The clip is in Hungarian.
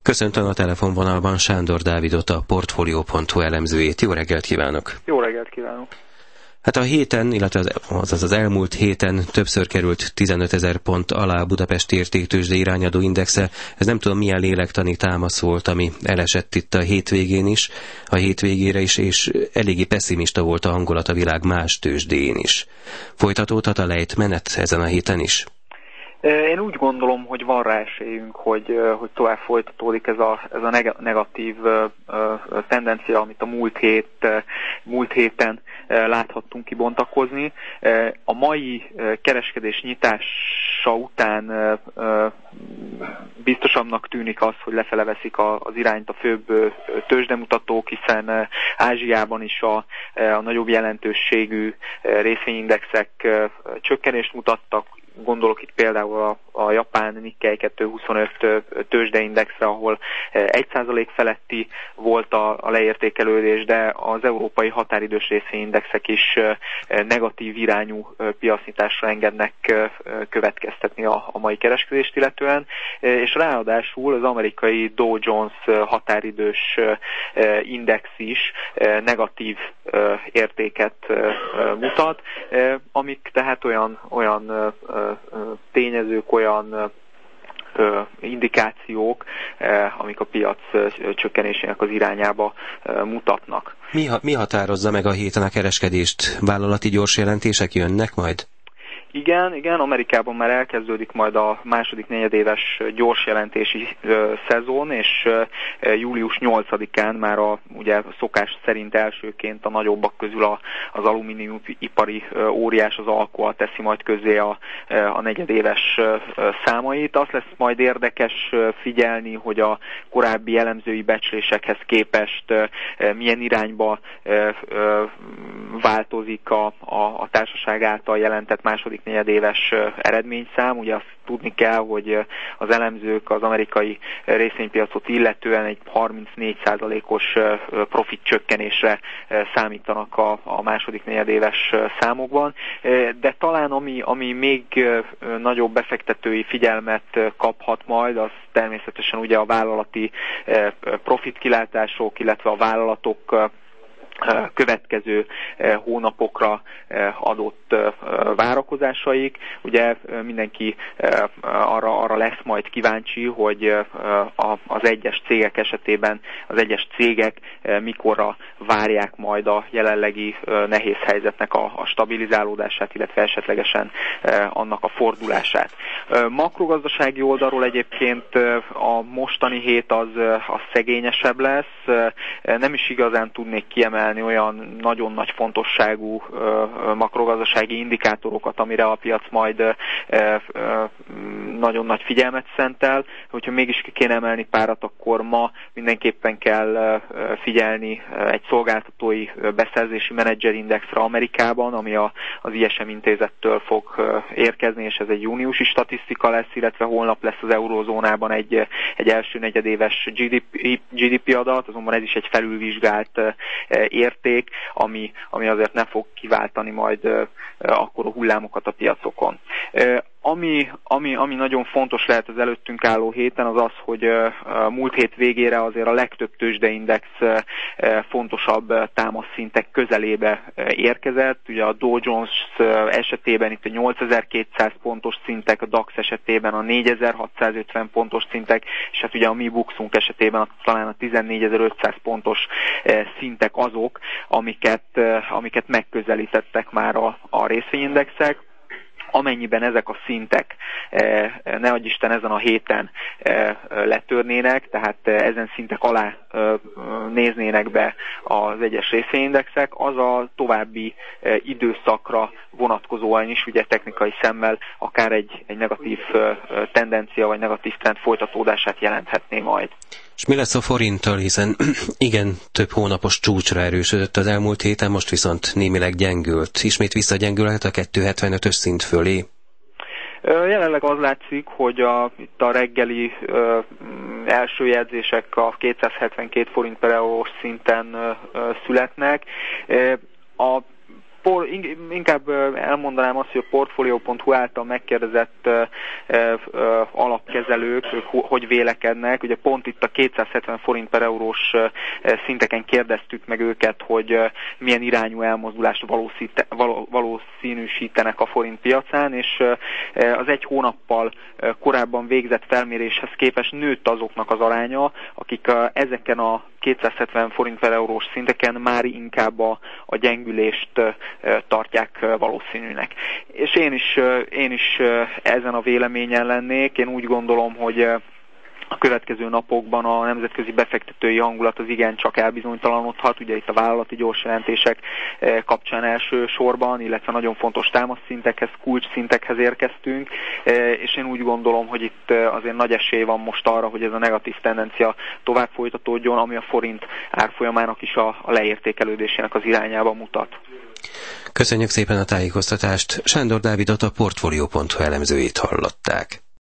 Köszöntöm a telefonvonalban Sándor Dávidot, a Portfolio.hu elemzőjét. Jó reggelt kívánok! Jó reggelt kívánok! Hát a héten, illetve az elmúlt héten többször került 15 000 pont alá a budapesti értéktőzsde irányadó indexe. Ez nem tudom milyen lélektani támasz volt, ami elesett itt a hétvégén is, a hétvégére is, és eléggé pessimista volt a hangulat a világ más tőzsdéjén is. Folytatódhat a lejtmenet ezen a héten is? Én úgy gondolom, hogy van rá esélyünk, hogy tovább folytatódik ez a negatív tendencia, amit a múlt héten láthattunk kibontakozni. A mai kereskedés nyitása után biztosabbnak tűnik az, hogy lefele veszik az irányt a főbb tőzsdemutatók, hiszen Ázsiában is a nagyobb jelentőségű részvényindexek csökkenést mutattak. Gondolok itt például a japán Nikkei 225 tőzsdeindexre, ahol 1% feletti volt a leértékelődés, de az európai határidős részvényindexek is negatív irányú piacnyitásra engednek következtetni a mai kereskedést illetően, és ráadásul az amerikai Dow Jones határidős index is negatív értéket mutat, amik tehát olyan tényezők, olyan indikációk, amik a piac csökkenésének az irányába mutatnak. Mi határozza meg a héten a kereskedést? Vállalati gyors jelentések jönnek majd? Igen, Amerikában már elkezdődik majd a második negyedéves gyors jelentési szezon, és július 8-án már ugye szokás szerint elsőként a nagyobbak közül az alumíniumipari óriás, az Alcoa teszi majd közzé a negyedéves számait. Azt lesz majd érdekes figyelni, hogy a korábbi elemzői becslésekhez képest milyen irányba változik a társaság által jelentett második negyedéves eredményszám. Ugye azt tudni kell, hogy az elemzők az amerikai részvénypiacot illetően egy 34%-os profit csökkenésre számítanak a második negyedéves számokban, de talán ami még nagyobb befektetői figyelmet kaphat majd, az természetesen ugye a vállalati profitkilátások, illetve a vállalatok következő hónapokra adott várakozásaik. Ugye mindenki arra lesz majd kíváncsi, hogy az egyes cégek esetében az egyes cégek mikorra várják majd a jelenlegi nehéz helyzetnek a stabilizálódását, illetve esetlegesen annak a fordulását. Makrogazdasági oldalról egyébként a mostani hét az szegényesebb lesz. Nem is igazán tudnék kiemelni olyan nagyon nagy fontosságú makrogazdasági indikátorokat, amire a piac majd nagyon nagy figyelmet szentel. Hogyha mégis ki kéne emelni párat, akkor ma mindenképpen kell figyelni egy szolgáltatói beszerzési menedzserindexre Amerikában, ami az ISM intézettől fog érkezni, és ez egy júniusi statisztika lesz, illetve holnap lesz az eurózónában egy első negyedéves GDP adat, azonban ez is egy felülvizsgált érték, ami azért ne fog kiváltani majd akkora hullámokat a piacokon. Ami nagyon fontos lehet az előttünk álló héten, az az, hogy múlt hét végére azért a legtöbb tőzsdeindex fontosabb támaszszintek közelébe érkezett. Ugye a Dow Jones esetében itt a 8200 pontos szintek, a DAX esetében a 4650 pontos szintek, és hát ugye a mi Buxunk esetében talán a 14500 pontos szintek azok, amiket megközelítettek már a részvényindexek. Amennyiben ezek a szintek, ne adj Isten, ezen a héten letörnének, tehát ezen szintek alá néznének be az egyes részvényindexek, az a további időszakra vonatkozóan is ugye technikai szemmel akár egy negatív tendencia vagy negatív trend folytatódását jelenthetné majd. És mi lesz a forinttal, hiszen igen, több hónapos csúcsra erősödött az elmúlt héten, most viszont némileg gyengült. Ismét visszagyengülhet a 2,75-ös szint fölé? Jelenleg az látszik, hogy itt a reggeli első jegyzések a 272 forint per eurós szinten születnek. A inkább elmondanám azt, hogy a Portfolio.hu által megkérdezett alapkezelők, ők hogy vélekednek. Ugye pont itt a 270 forint per eurós szinteken kérdeztük meg őket, hogy milyen irányú elmozdulást valószínűsítenek a forint piacán, és az egy hónappal korábban végzett felméréshez képest nőtt azoknak az aránya, akik ezeken a 270 forint per eurós szinteken már inkább a gyengülést tartják valószínűnek. És én is ezen a véleményen lennék. Én úgy gondolom, hogy a következő napokban a nemzetközi befektetői hangulat az igencsak elbizonytalanodhat, ugye itt a vállalati gyorsjelentések kapcsán elsősorban, illetve nagyon fontos támaszszintekhez, kulcsszintekhez érkeztünk, és én úgy gondolom, hogy itt azért nagy esély van most arra, hogy ez a negatív tendencia tovább folytatódjon, ami a forint árfolyamának is a leértékelődésének az irányába mutat. Köszönjük szépen a tájékoztatást. Sándor Dávidot, a Portfolio.hu elemzőjét hallották.